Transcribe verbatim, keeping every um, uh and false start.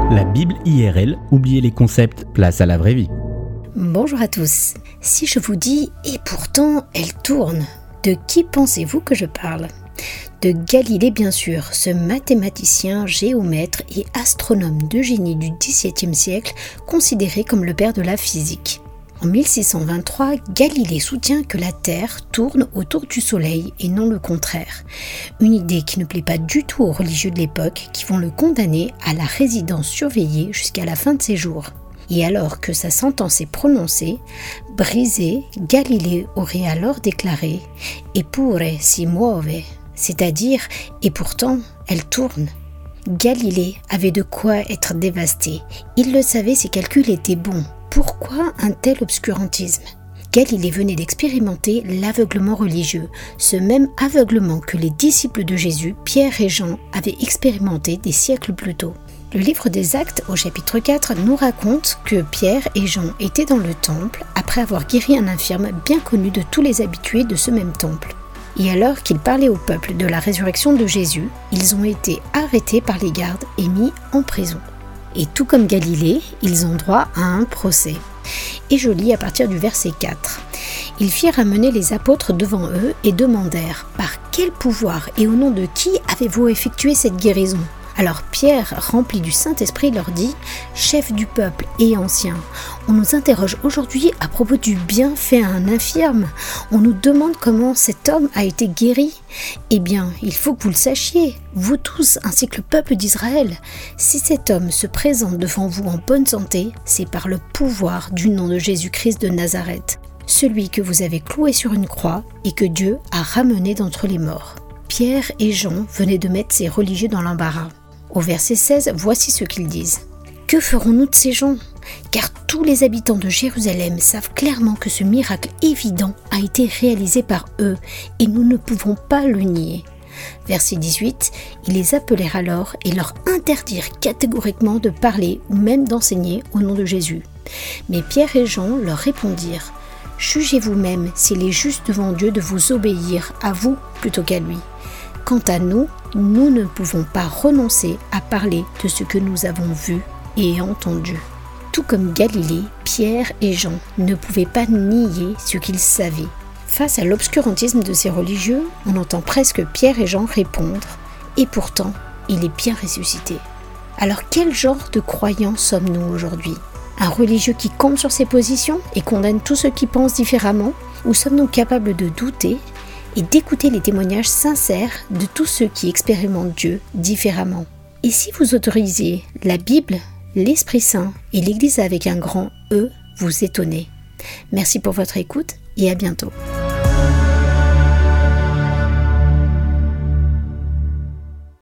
La Bible I R L, oubliez les concepts, place à la vraie vie. Bonjour à tous. Si je vous dis « et pourtant elle tourne », de qui pensez-vous que je parle ? De Galilée bien sûr, ce mathématicien, géomètre et astronome de génie du dix-septième siècle, considéré comme le père de la physique. En mille six cent vingt-trois, Galilée soutient que la Terre tourne autour du Soleil et non le contraire. Une idée qui ne plaît pas du tout aux religieux de l'époque qui vont le condamner à la résidence surveillée jusqu'à la fin de ses jours. Et alors que sa sentence est prononcée, brisée, Galilée aurait alors déclaré « Eppure si muove », c'est-à-dire « et pourtant, elle tourne ». Galilée avait de quoi être dévasté. Il le savait, ses calculs étaient bons. Pourquoi un tel obscurantisme ? Galilée venait d'expérimenter l'aveuglement religieux, ce même aveuglement que les disciples de Jésus, Pierre et Jean, avaient expérimenté des siècles plus tôt. Le livre des Actes, au chapitre quatre, nous raconte que Pierre et Jean étaient dans le temple après avoir guéri un infirme bien connu de tous les habitués de ce même temple. Et alors qu'ils parlaient au peuple de la résurrection de Jésus, ils ont été arrêtés par les gardes et mis en prison. Et tout comme Galilée, ils ont droit à un procès. Et je lis à partir du verset quatre. Ils firent amener les apôtres devant eux et demandèrent « Par quel pouvoir et au nom de qui avez-vous effectué cette guérison ?» Alors Pierre, rempli du Saint-Esprit, leur dit « Chef du peuple et ancien, on nous interroge aujourd'hui à propos du bien fait à un infirme. On nous demande comment cet homme a été guéri. Eh bien, il faut que vous le sachiez, vous tous ainsi que le peuple d'Israël. Si cet homme se présente devant vous en bonne santé, c'est par le pouvoir du nom de Jésus-Christ de Nazareth, celui que vous avez cloué sur une croix et que Dieu a ramené d'entre les morts. » Pierre et Jean venaient de mettre ces religieux dans l'embarras. Au verset seize, voici ce qu'ils disent. « Que ferons-nous de ces gens ? Car tous les habitants de Jérusalem savent clairement que ce miracle évident a été réalisé par eux et nous ne pouvons pas le nier. » Verset dix-huit, ils les appelèrent alors et leur interdirent catégoriquement de parler ou même d'enseigner au nom de Jésus. Mais Pierre et Jean leur répondirent « Jugez vous-même s'il est juste devant Dieu de vous obéir à vous plutôt qu'à lui. Quant à nous, nous ne pouvons pas renoncer à parler de ce que nous avons vu et entendu. » Tout comme Galilée, Pierre et Jean ne pouvaient pas nier ce qu'ils savaient. Face à l'obscurantisme de ces religieux, on entend presque Pierre et Jean répondre « Et pourtant, il est bien ressuscité. » Alors quel genre de croyants sommes-nous aujourd'hui ? Un religieux qui compte sur ses positions et condamne tous ceux qui pensent différemment ? Ou sommes-nous capables de douter et d'écouter les témoignages sincères de tous ceux qui expérimentent Dieu différemment? Et si vous autorisiez la Bible, l'Esprit Saint et l'Église avec un grand E, vous étonner. Merci pour votre écoute et à bientôt.